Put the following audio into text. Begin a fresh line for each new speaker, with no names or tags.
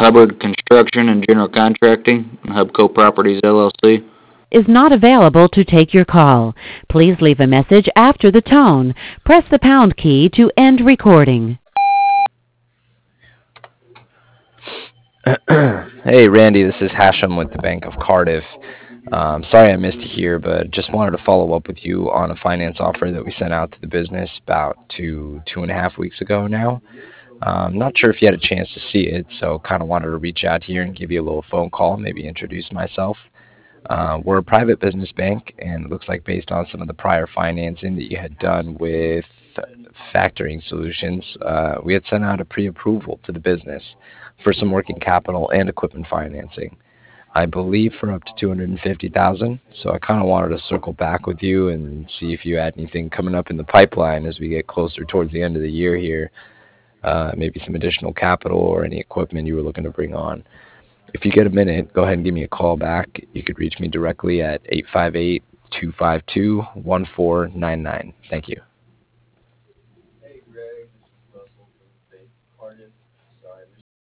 Hubbard Construction and General Contracting, and Hubco Properties LLC.
Is not available to take your call. Please leave a message after the tone. Press the pound key to end recording.
Hey, Randy, this is Hashem with the Bank of Cardiff. Sorry I missed you here, but just wanted to follow up with you on a finance offer that we sent out to the business about two and a half weeks ago now. Not sure if you had a chance to see it, so kind of wanted to reach out here and give you a little phone call, maybe introduce myself. We're a private business bank, and it looks like based on some of the prior financing that you had done with factoring solutions, we had sent out a pre-approval to the business for some working capital and equipment financing. I believe for up to $250,000. So I kind of wanted to circle back with you and see if you had anything coming up in the pipeline as we get closer towards the end of the year here. Maybe some additional capital or any equipment you were looking to bring on. If you get a minute, go ahead and give me a call back. You could reach me directly at 858-252-1499. Thank you.